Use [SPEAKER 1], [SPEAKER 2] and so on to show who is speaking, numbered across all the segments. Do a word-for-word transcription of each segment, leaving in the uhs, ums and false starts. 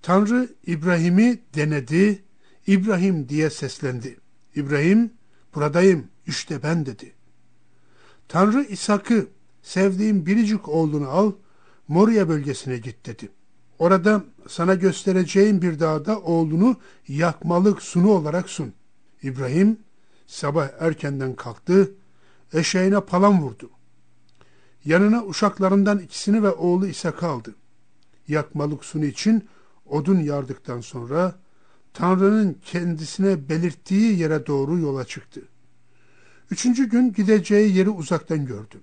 [SPEAKER 1] Tanrı İbrahim'i denedi, İbrahim diye seslendi. İbrahim, buradayım, işte ben dedi. Tanrı İshak'ı, sevdiğim biricik oğlunu al, Moria bölgesine git dedi. Orada sana göstereceğim bir dağda oğlunu yakmalık sunu olarak sun. İbrahim sabah erkenden kalktı, eşeğine palan vurdu. Yanına uşaklarından ikisini ve oğlu İshak'ı aldı. Yakmalık sunu için odun yardıktan sonra Tanrı'nın kendisine belirttiği yere doğru yola çıktı. Üçüncü gün gideceği yeri uzaktan gördü.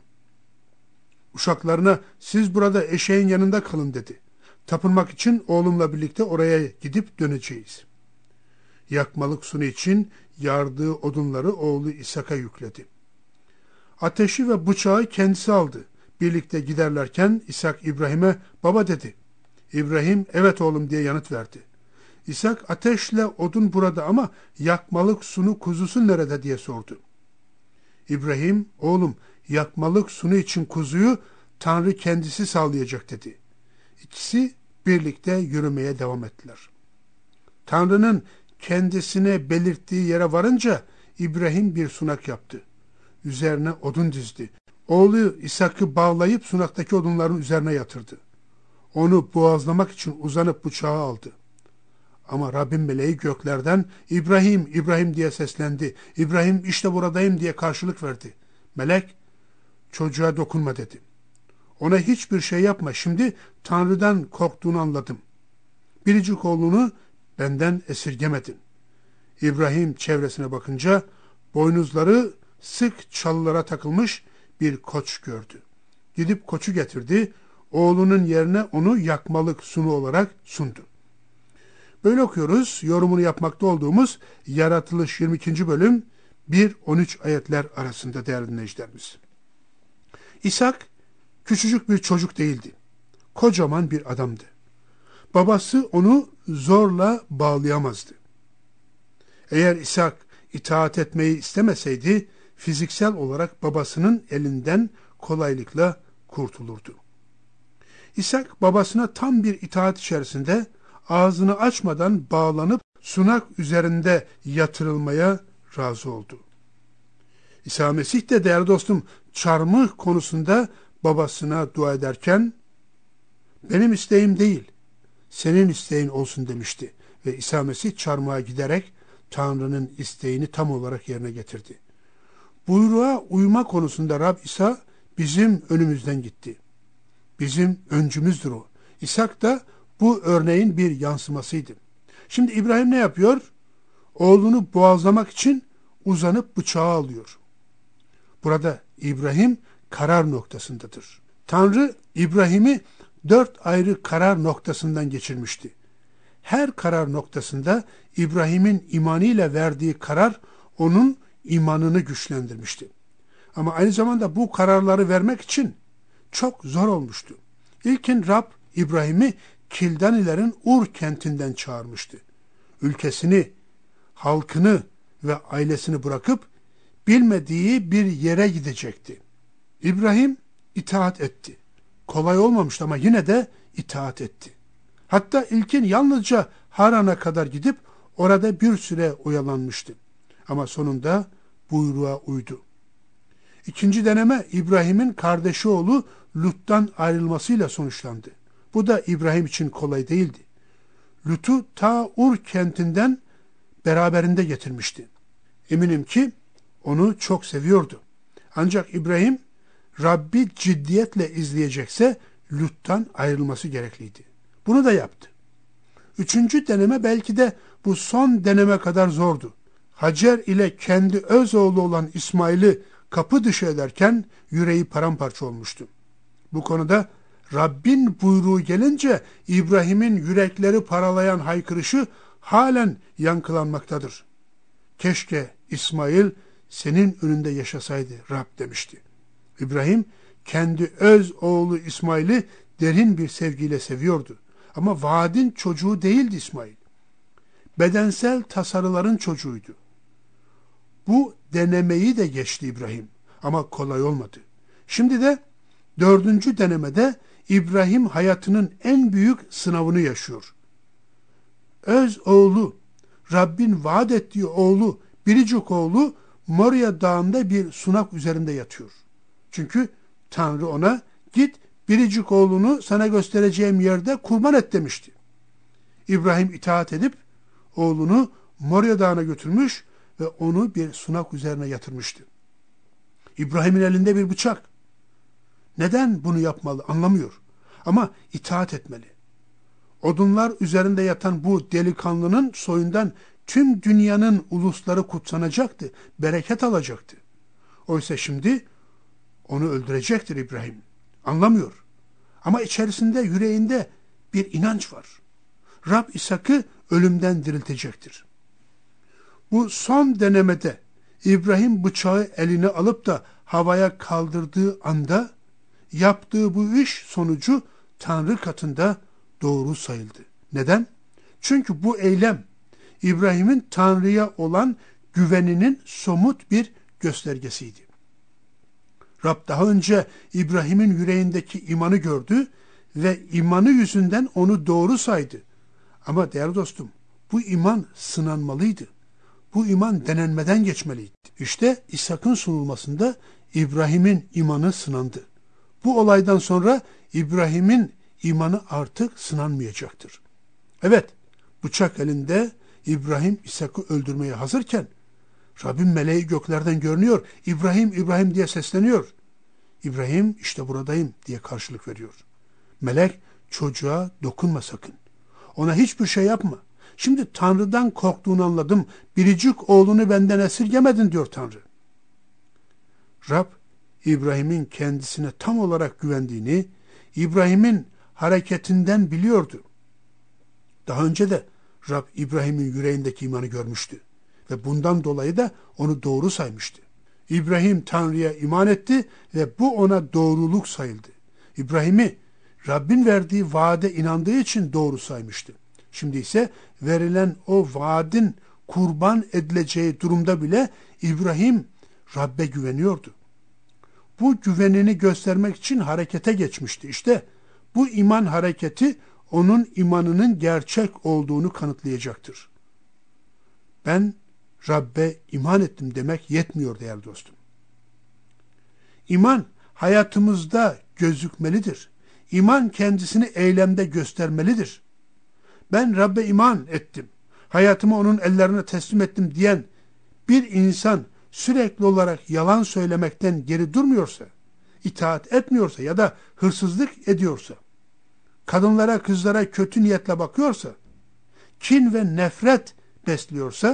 [SPEAKER 1] Uşaklarına siz burada eşeğin yanında kalın dedi. Tapınmak için oğlumla birlikte oraya gidip döneceğiz. Yakmalık sunu için yardığı odunları oğlu İshak'a yükledi. Ateşi ve bıçağı kendisi aldı. Birlikte giderlerken İshak İbrahim'e baba dedi. İbrahim evet oğlum diye yanıt verdi. İshak ateşle odun burada ama yakmalık sunu kuzusu nerede diye sordu. İbrahim oğlum yakmalık sunu için kuzuyu Tanrı kendisi sağlayacak dedi. İkisi birlikte yürümeye devam ettiler. Tanrı'nın kendisine belirttiği yere varınca İbrahim bir sunak yaptı. Üzerine odun dizdi. Oğlu İshak'ı bağlayıp sunaktaki odunların üzerine yatırdı. Onu boğazlamak için uzanıp bıçağı aldı. Ama Rabbin meleği göklerden İbrahim, İbrahim diye seslendi. İbrahim işte buradayım diye karşılık verdi. Melek çocuğa dokunma dedi. Ona hiçbir şey yapma. Şimdi Tanrı'dan korktuğunu anladım. Biricik oğlunu benden esirgemedin. İbrahim çevresine bakınca boynuzları sık çalılara takılmış bir koç gördü. Gidip koçu getirdi. Oğlunun yerine onu yakmalık sunu olarak sundu. Böyle okuyoruz. Yorumunu yapmakta olduğumuz Yaratılış yirmi ikinci bölüm bir on üç ayetler arasında değerli dinleyicilerimiz. İshak küçücük bir çocuk değildi. Kocaman bir adamdı. Babası onu zorla bağlayamazdı. Eğer İshak itaat etmeyi istemeseydi fiziksel olarak babasının elinden kolaylıkla kurtulurdu. İshak babasına tam bir itaat içerisinde ağzını açmadan bağlanıp sunak üzerinde yatırılmaya razı oldu. İsa Mesih de değerli dostum çarmıh konusunda babasına dua ederken benim isteğim değil senin isteğin olsun demişti ve İsa Mesih çarmıha giderek Tanrı'nın isteğini tam olarak yerine getirdi. Buyruğa uyma konusunda Rab İsa bizim önümüzden gitti. Bizim öncümüzdür o. İshak da bu örneğin bir yansımasıydı. Şimdi İbrahim ne yapıyor? Oğlunu boğazlamak için uzanıp bıçağı alıyor. Burada İbrahim karar noktasındadır. Tanrı İbrahim'i dört ayrı karar noktasından geçirmişti. Her karar noktasında İbrahim'in imanıyla verdiği karar onun imanını güçlendirmişti. Ama aynı zamanda bu kararları vermek için çok zor olmuştu. İlkin Rab İbrahim'i Kildanilerin Ur kentinden çağırmıştı. Ülkesini, halkını ve ailesini bırakıp bilmediği bir yere gidecekti. İbrahim itaat etti. Kolay olmamıştı ama yine de itaat etti. Hatta ilkin yalnızca Haran'a kadar gidip orada bir süre oyalanmıştı. Ama sonunda buyruğa uydu. İkinci deneme İbrahim'in kardeşi oğlu Lut'tan ayrılmasıyla sonuçlandı. Bu da İbrahim için kolay değildi. Lut'u ta Ur kentinden beraberinde getirmişti. Eminim ki onu çok seviyordu. Ancak İbrahim Rabbi ciddiyetle izleyecekse Lut'tan ayrılması gerekliydi. Bunu da yaptı. Üçüncü deneme belki de bu son deneme kadar zordu. Hacer ile kendi öz oğlu olan İsmail'i kapı dışı ederken yüreği paramparça olmuştu. Bu konuda Rabbin buyruğu gelince İbrahim'in yürekleri paralayan haykırışı halen yankılanmaktadır. Keşke İsmail senin önünde yaşasaydı Rab demişti. İbrahim kendi öz oğlu İsmail'i derin bir sevgiyle seviyordu. Ama vaadin çocuğu değildi İsmail. Bedensel tasarıların çocuğuydu. Bu denemeyi de geçti İbrahim ama kolay olmadı. Şimdi de dördüncü denemede İbrahim hayatının en büyük sınavını yaşıyor. öz oğlu, Rabbin vaat ettiği oğlu, biricik oğlu Moria Dağı'nda bir sunak üzerinde yatıyor. Çünkü Tanrı ona git biricik oğlunu sana göstereceğim yerde kurban et demişti. İbrahim itaat edip oğlunu Moria Dağı'na götürmüş ve onu bir sunak üzerine yatırmıştı. İbrahim'in elinde bir bıçak. Neden bunu yapmalı anlamıyor. Ama itaat etmeli. Odunlar üzerinde yatan bu delikanlının soyundan tüm dünyanın ulusları kutsanacaktı, bereket alacaktı. Oysa şimdi onu öldürecektir İbrahim. Anlamıyor. Ama içerisinde, yüreğinde bir inanç var. Rab İshak'ı ölümden diriltecektir. Bu son denemede İbrahim bıçağı eline alıp da havaya kaldırdığı anda yaptığı bu iş sonucu Tanrı katında doğru sayıldı. Neden? Çünkü bu eylem İbrahim'in Tanrı'ya olan güveninin somut bir göstergesiydi. Rab daha önce İbrahim'in yüreğindeki imanı gördü ve imanı yüzünden onu doğru saydı. Ama değerli dostum, bu iman sınanmalıydı. Bu iman denenmeden geçmeliydi. İşte İshak'ın sunulmasında İbrahim'in imanı sınandı. Bu olaydan sonra İbrahim'in imanı artık sınanmayacaktır. Evet, bıçak elinde İbrahim İshak'ı öldürmeye hazırken Rabbin meleği göklerden görünüyor. İbrahim, İbrahim diye sesleniyor. İbrahim işte buradayım diye karşılık veriyor. Melek çocuğa dokunma sakın. Ona hiçbir şey yapma. Şimdi Tanrı'dan korktuğunu anladım. Biricik oğlunu benden esirgemedin diyor Tanrı. Rab İbrahim'in kendisine tam olarak güvendiğini, İbrahim'in hareketinden biliyordu. Daha önce de Rab İbrahim'in yüreğindeki imanı görmüştü ve bundan dolayı da onu doğru saymıştı. İbrahim Tanrı'ya iman etti ve bu ona doğruluk sayıldı. İbrahim'i Rabbin verdiği vaade inandığı için doğru saymıştı. Şimdi ise verilen o vaadin kurban edileceği durumda bile İbrahim Rabbe güveniyordu. Bu güvenini göstermek için harekete geçmişti. İşte bu iman hareketi onun imanının gerçek olduğunu kanıtlayacaktır. Ben Rabbe iman ettim demek yetmiyor değerli dostum. İman hayatımızda gözükmelidir. İman kendisini eylemde göstermelidir. Ben Rabbe iman ettim, hayatımı onun ellerine teslim ettim diyen bir insan sürekli olarak yalan söylemekten geri durmuyorsa, itaat etmiyorsa ya da hırsızlık ediyorsa, kadınlara, kızlara kötü niyetle bakıyorsa, kin ve nefret besliyorsa,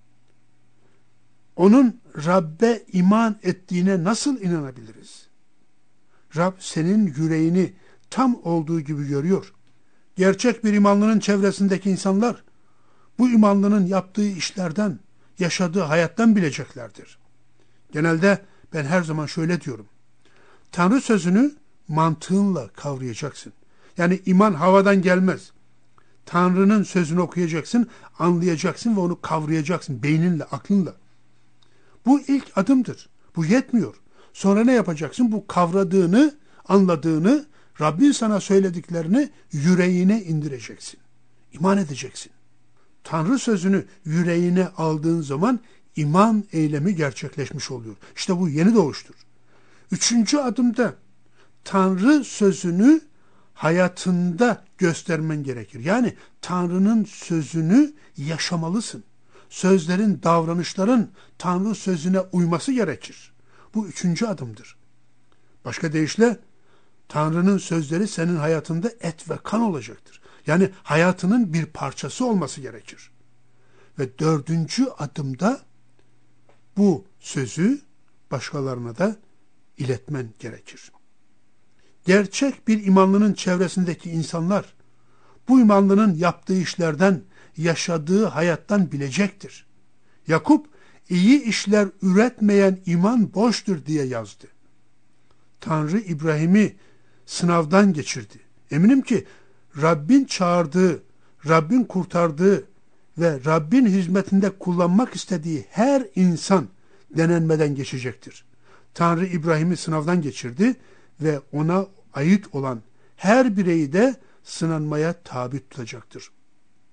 [SPEAKER 1] onun Rabbe iman ettiğine nasıl inanabiliriz? Rab senin yüreğini tam olduğu gibi görüyor. Gerçek bir imanlının çevresindeki insanlar, bu imanlının yaptığı işlerden, yaşadığı hayattan bileceklerdir. Genelde ben her zaman şöyle diyorum. Tanrı sözünü mantığınla kavrayacaksın. Yani iman havadan gelmez. Tanrı'nın sözünü okuyacaksın, anlayacaksın ve onu kavrayacaksın beyninle, aklınla. Bu ilk adımdır. Bu yetmiyor. Sonra ne yapacaksın? Bu kavradığını, anladığını, Rabbin sana söylediklerini yüreğine indireceksin. İman edeceksin. Tanrı sözünü yüreğine aldığın zaman iman eylemi gerçekleşmiş oluyor. İşte bu yeni doğuştur. Üçüncü adımda Tanrı sözünü hayatında göstermen gerekir. Yani Tanrı'nın sözünü yaşamalısın. Sözlerin, davranışların Tanrı sözüne uyması gerekir. Bu üçüncü adımdır. Başka deyişle Tanrı'nın sözleri senin hayatında et ve kan olacaktır. Yani hayatının bir parçası olması gerekir. Ve dördüncü adımda bu sözü başkalarına da iletmen gerekir. Gerçek bir imanlının çevresindeki insanlar bu imanlının yaptığı işlerden, yaşadığı hayattan bilecektir. Yakup, iyi işler üretmeyen iman boştur diye yazdı. Tanrı İbrahim'i sınavdan geçirdi. Eminim ki Rabbin çağırdığı, Rabbin kurtardığı ve Rabbin hizmetinde kullanmak istediği her insan denenmeden geçecektir. Tanrı İbrahim'i sınavdan geçirdi ve ona ait olan her bireyi de sınanmaya tabi tutacaktır.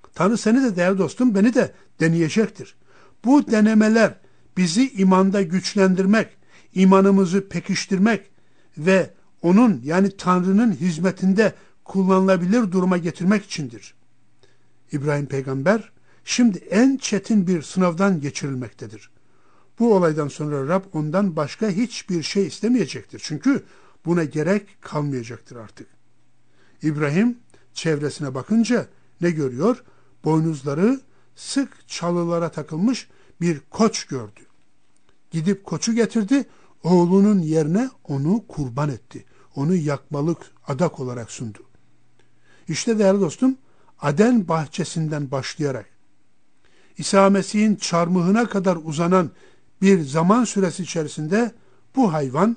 [SPEAKER 1] Tanrı seni de değerli dostum, beni de deneyecektir. Bu denemeler bizi imanda güçlendirmek, imanımızı pekiştirmek ve onun, yani Tanrı'nın hizmetinde kullanılabilir duruma getirmek içindir. İbrahim peygamber şimdi en çetin bir sınavdan geçirilmektedir. Bu olaydan sonra Rab ondan başka hiçbir şey istemeyecektir. Çünkü buna gerek kalmayacaktır artık. İbrahim çevresine bakınca ne görüyor? Boynuzları sık çalılara takılmış bir koç gördü. Gidip koçu getirdi, oğlunun yerine onu kurban etti. Onu yakmalık adak olarak sundu. İşte değerli dostum, Aden bahçesinden başlayarak İsa Mesih'in çarmıhına kadar uzanan bir zaman süresi içerisinde bu hayvan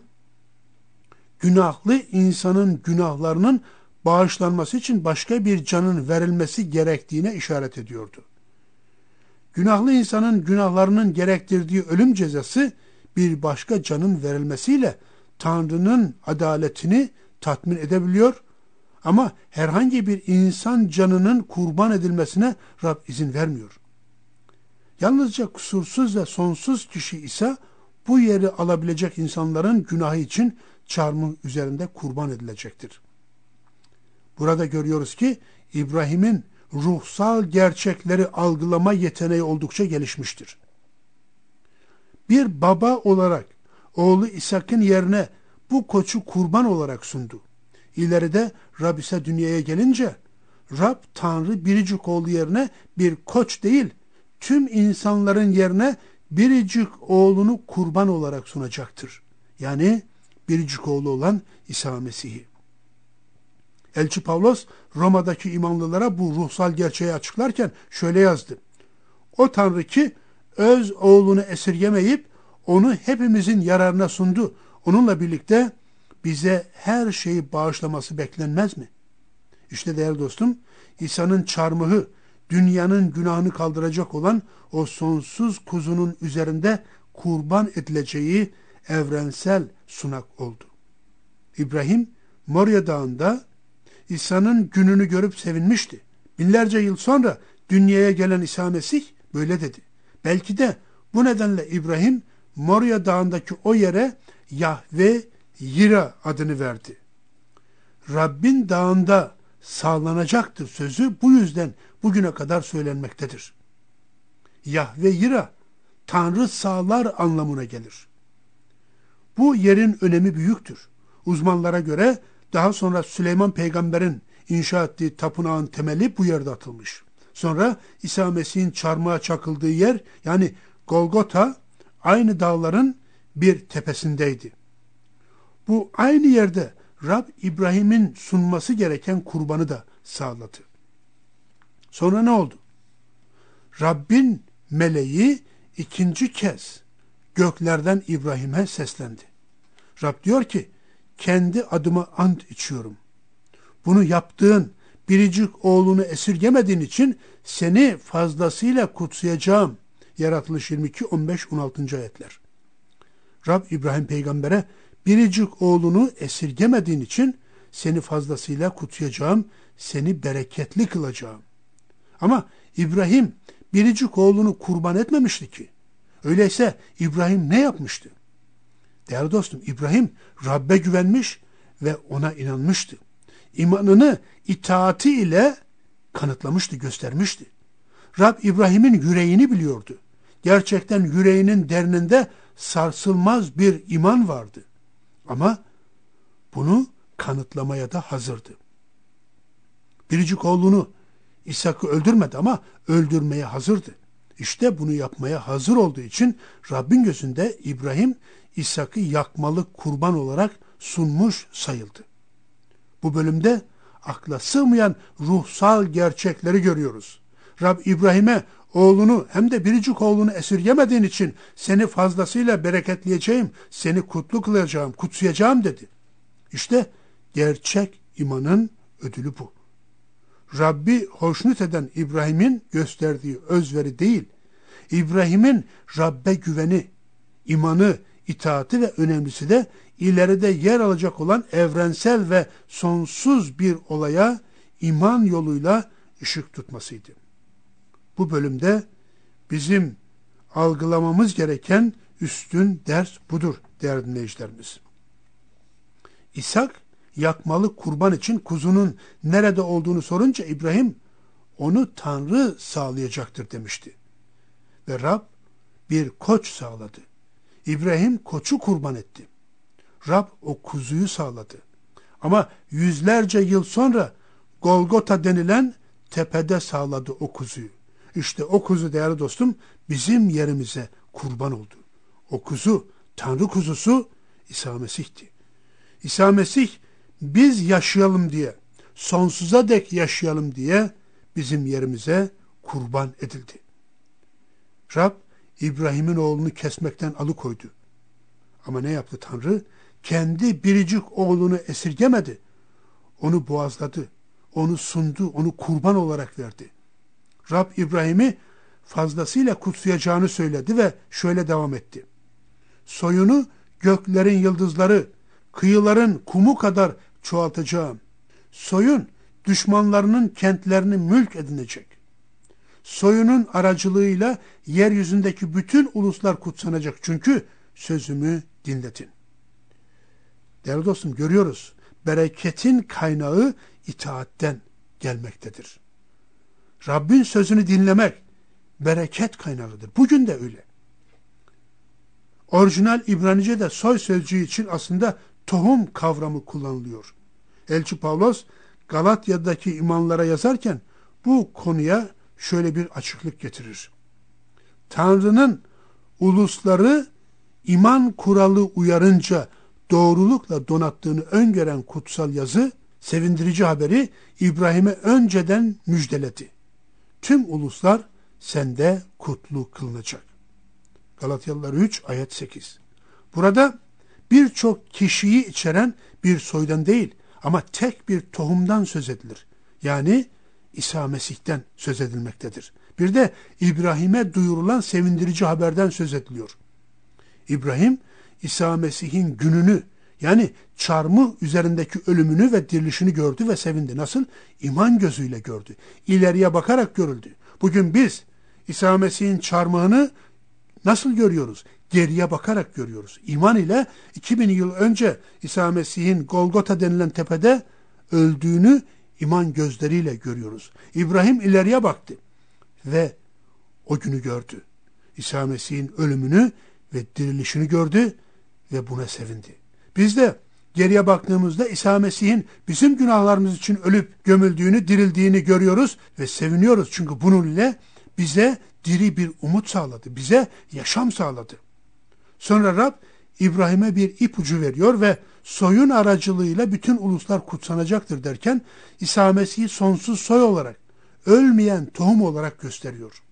[SPEAKER 1] günahlı insanın günahlarının bağışlanması için başka bir canın verilmesi gerektiğine işaret ediyordu. Günahlı insanın günahlarının gerektirdiği ölüm cezası bir başka canın verilmesiyle Tanrı'nın adaletini tatmin edebiliyor ama herhangi bir insan canının kurban edilmesine Rab izin vermiyor. Yalnızca kusursuz ve sonsuz kişi ise bu yeri alabilecek insanların günahı için çarmıh üzerinde kurban edilecektir. Burada görüyoruz ki İbrahim'in ruhsal gerçekleri algılama yeteneği oldukça gelişmiştir. Bir baba olarak oğlu İshak'ın yerine bu koçu kurban olarak sundu. İleride Rab ise dünyaya gelince Rab Tanrı biricik oğlu yerine bir koç değil, tüm insanların yerine biricik oğlunu kurban olarak sunacaktır. Yani biricik oğlu olan İsa Mesih'i. Elçi Pavlos Roma'daki imanlılara bu ruhsal gerçeği açıklarken şöyle yazdı. O Tanrı ki öz oğlunu esirgemeyip onu hepimizin yararına sundu. Onunla birlikte bize her şeyi bağışlaması beklenmez mi? İşte değerli dostum, İsa'nın çarmıhı dünyanın günahını kaldıracak olan o sonsuz kuzunun üzerinde kurban edileceği evrensel sunak oldu. İbrahim Morya Dağı'nda İsa'nın gününü görüp sevinmişti. Binlerce yıl sonra dünyaya gelen İsa Mesih böyle dedi. Belki de bu nedenle İbrahim Morya Dağı'ndaki o yere Yahve Yira adını verdi. Rabbin dağında sağlanacaktır sözü bu yüzden bugüne kadar söylenmektedir. Yahve Yira, Tanrı sağlar anlamına gelir. Bu yerin önemi büyüktür. Uzmanlara göre daha sonra Süleyman peygamberin inşa ettiği tapınağın temeli bu yerde atılmış. Sonra İsa Mesih'in çarmıha çakıldığı yer, yani Golgota, aynı dağların bir tepesindeydi. Bu aynı yerde Rab İbrahim'in sunması gereken kurbanı da sağladı. Sonra ne oldu? Rabbin meleği ikinci kez göklerden İbrahim'e seslendi. Rab diyor ki, kendi adıma ant içiyorum. Bunu yaptığın biricik oğlunu esirgemediğin için seni fazlasıyla kutsayacağım. Yaratılış yirmi iki on beş on altıncı ayetler. Rab İbrahim peygambere biricik oğlunu esirgemediğin için seni fazlasıyla kutsayacağım, seni bereketli kılacağım. Ama İbrahim biricik oğlunu kurban etmemişti ki. Öyleyse İbrahim ne yapmıştı? Değerli dostum, İbrahim Rabbe güvenmiş ve ona inanmıştı. İmanını itaati ile kanıtlamıştı, göstermişti. Rab İbrahim'in yüreğini biliyordu. Gerçekten yüreğinin derininde sarsılmaz bir iman vardı. Ama bunu kanıtlamaya da hazırdı. Biricik oğlunu İshak'ı öldürmedi ama öldürmeye hazırdı. İşte bunu yapmaya hazır olduğu için Rabbin gözünde İbrahim İshak'ı yakmalık kurban olarak sunmuş sayıldı. Bu bölümde akla sığmayan ruhsal gerçekleri görüyoruz. Rab İbrahim'e oğlunu hem de biricik oğlunu esirgemediğin için seni fazlasıyla bereketleyeceğim, seni kutlu kılacağım, kutsayacağım dedi. İşte gerçek imanın ödülü bu. Rabbi hoşnut eden İbrahim'in gösterdiği özveri değil, İbrahim'in Rabbe güveni, imanı, itaati ve önemlisi de ileride yer alacak olan evrensel ve sonsuz bir olaya iman yoluyla ışık tutmasıydı. Bu bölümde bizim algılamamız gereken üstün ders budur değerli dinleyicilerimiz. İshak yakmalı kurban için kuzunun nerede olduğunu sorunca İbrahim onu Tanrı sağlayacaktır demişti. Ve Rab bir koç sağladı. İbrahim koçu kurban etti. Rab o kuzuyu sağladı. Ama yüzlerce yıl sonra Golgota denilen tepede sağladı o kuzuyu. İşte o kuzu değerli dostum bizim yerimize kurban oldu. O kuzu, Tanrı kuzusu İsa Mesih'ti. İsa Mesih biz yaşayalım diye, sonsuza dek yaşayalım diye bizim yerimize kurban edildi. Rab İbrahim'in oğlunu kesmekten alıkoydu. Ama ne yaptı Tanrı? Kendi biricik oğlunu esirgemedi. Onu boğazladı, onu sundu, onu kurban olarak verdi. Rab İbrahim'i fazlasıyla kutsayacağını söyledi ve şöyle devam etti. Soyunu göklerin yıldızları, kıyıların kumu kadar çoğaltacağım. Soyun düşmanlarının kentlerini mülk edinecek. Soyunun aracılığıyla yeryüzündeki bütün uluslar kutsanacak. Çünkü sözümü dinletin. Değerli dostum görüyoruz. Bereketin kaynağı itaatten gelmektedir. Rabbin sözünü dinlemek bereket kaynağıdır. Bugün de öyle. Orijinal İbranice'de soy sözcüğü için aslında tohum kavramı kullanılıyor. Elçi Pavlos Galatya'daki imanlara yazarken bu konuya şöyle bir açıklık getirir. Tanrı'nın ulusları iman kuralı uyarınca doğrulukla donattığını öngören kutsal yazı, sevindirici haberi İbrahim'e önceden müjdeledi. Tüm uluslar sende kutlu kılınacak. Galatyalılar üç ayet sekiz. Burada birçok kişiyi içeren bir soydan değil ama tek bir tohumdan söz edilir. Yani İsa Mesih'ten söz edilmektedir. Bir de İbrahim'e duyurulan sevindirici haberden söz ediliyor. İbrahim, İsa Mesih'in gününü yani çarmıh üzerindeki ölümünü ve dirilişini gördü ve sevindi. Nasıl? İman gözüyle gördü. İleriye bakarak görüldü. Bugün biz İsa Mesih'in çarmıhını nasıl görüyoruz? Geriye bakarak görüyoruz. İman ile iki bin yıl önce İsa Mesih'in Golgota denilen tepede öldüğünü iman gözleriyle görüyoruz. İbrahim ileriye baktı ve o günü gördü. İsa Mesih'in ölümünü ve dirilişini gördü ve buna sevindi. Biz de geriye baktığımızda İsa Mesih'in bizim günahlarımız için ölüp gömüldüğünü, dirildiğini görüyoruz ve seviniyoruz. Çünkü bunun ile bize diri bir umut sağladı. Bize yaşam sağladı. Sonra Rab İbrahim'e bir ipucu veriyor ve soyun aracılığıyla bütün uluslar kutsanacaktır derken İsa Mesih'i sonsuz soy olarak, ölmeyen tohum olarak gösteriyor.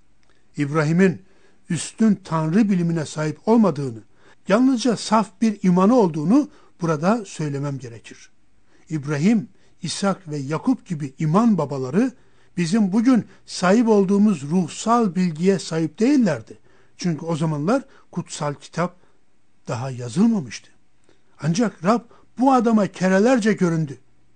[SPEAKER 1] İbrahim'in üstün tanrı bilimine sahip olmadığını, yalnızca saf bir imanı olduğunu burada söylemem gerekir. İbrahim, İshak ve Yakup gibi iman babaları bizim bugün sahip olduğumuz ruhsal bilgiye sahip değillerdi. Çünkü o zamanlar kutsal kitap daha yazılmamıştı. Ancak Rab bu adama kerelerce göründü.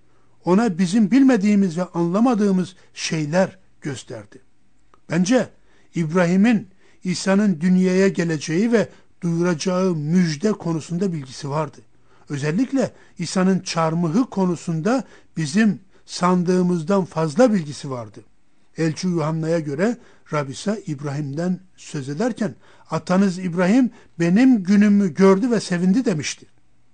[SPEAKER 1] Ona bizim bilmediğimiz ve anlamadığımız şeyler gösterdi. Bence İbrahim'in İsa'nın dünyaya geleceği ve duyuracağı müjde konusunda bilgisi vardı. Özellikle İsa'nın çarmıhı konusunda bizim sandığımızdan fazla bilgisi vardı. Elçi Yuhanna'ya göre Rab İsa İbrahim'den söz ederken atanız İbrahim benim günümü gördü ve sevindi demişti.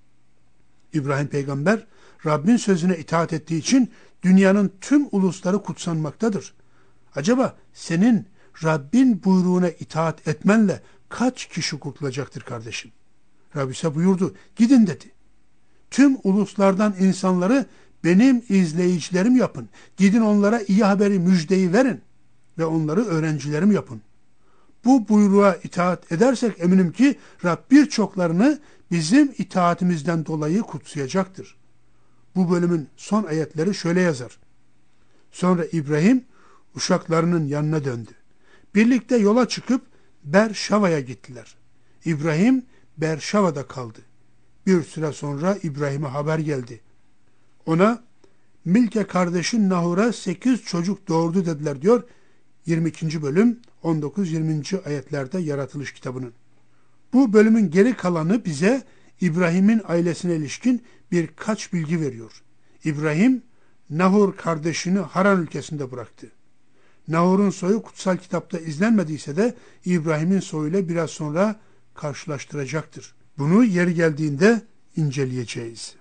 [SPEAKER 1] İbrahim peygamber Rabbin sözüne itaat ettiği için dünyanın tüm ulusları kutsanmaktadır. Acaba senin Rabbin buyruğuna itaat etmenle kaç kişi kurtulacaktır kardeşim? Rab İsa buyurdu, gidin dedi. Tüm uluslardan insanları benim izleyicilerim yapın. Gidin onlara iyi haberi, müjdeyi verin ve onları öğrencilerim yapın. Bu buyruğa itaat edersek eminim ki Rab birçoklarını bizim itaatimizden dolayı kutsayacaktır. Bu bölümün son ayetleri şöyle yazar. Sonra İbrahim uşaklarının yanına döndü. Birlikte yola çıkıp Berşava'ya gittiler. İbrahim Berşava'da kaldı. Bir süre sonra İbrahim'e haber geldi. Ona Milke kardeşin Nahur'a sekiz çocuk doğurdu dediler diyor. yirmi ikinci bölüm on dokuz yirminci ayetlerde Yaratılış kitabının. Bu bölümün geri kalanı bize İbrahim'in ailesine ilişkin birkaç bilgi veriyor. İbrahim, Nahor kardeşini Haran ülkesinde bıraktı. Nahor'un soyu kutsal kitapta izlenmediyse de İbrahim'in soyuyla biraz sonra karşılaştıracaktır. Bunu yeri geldiğinde inceleyeceğiz.